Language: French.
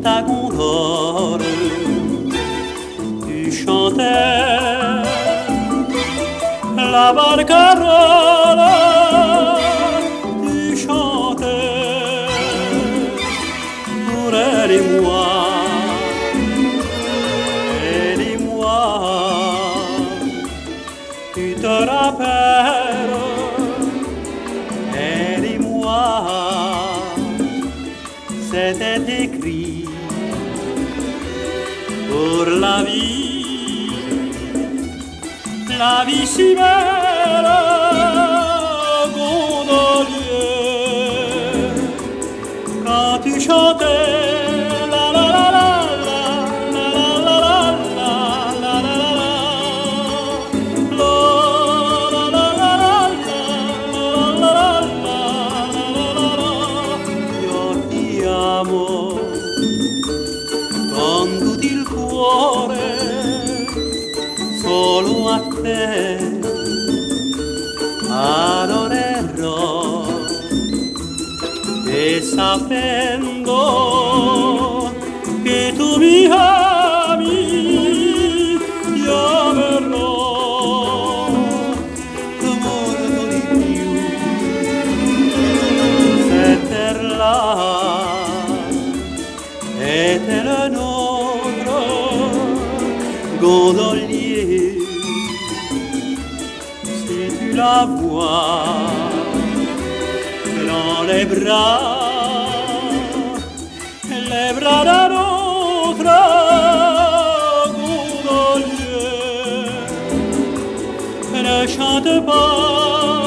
ta gondole, tu chantais la barcarolle, tu chantais pour elle et moi, elle et moi. Tu te rappelles, elle et moi, c'était écrit pour la vie si belle, gondolier, quand tu chantais. Con tutto il cuore solo a te adorerò e sapendo che tu mi ami io verrò molto di più se per la était le nôtre, gondolier. Si tu la vois dans les bras d'un autre gondolier, ne chante pas.